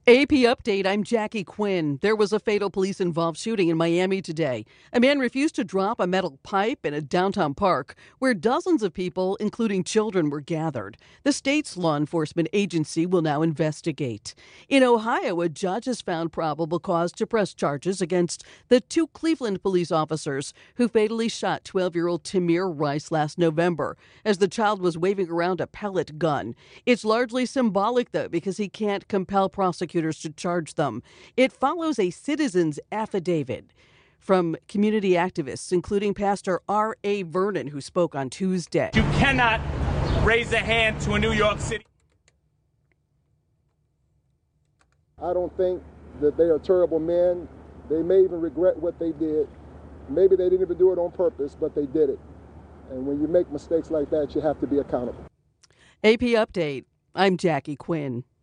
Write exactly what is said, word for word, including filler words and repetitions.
A P update, I'm Jackie Quinn. There was a fatal police-involved shooting in Miami today. A man refused to drop a metal pipe in a downtown park where dozens of people, including children, were gathered. The state's law enforcement agency will now investigate. In Ohio, a judge has found probable cause to press charges against the two Cleveland police officers who fatally shot twelve-year-old Tamir Rice last November as the child was waving around a pellet gun. It's largely symbolic, though, because he can't compel prosecutors to charge them. It follows a citizen's affidavit from community activists, including Pastor R A. Vernon, who spoke on Tuesday. You cannot raise a hand to a New York City. I don't think that they are terrible men. They may even regret what they did. Maybe they didn't even do it on purpose, but they did it. And when you make mistakes like that, you have to be accountable. A P Update, I'm Jackie Quinn.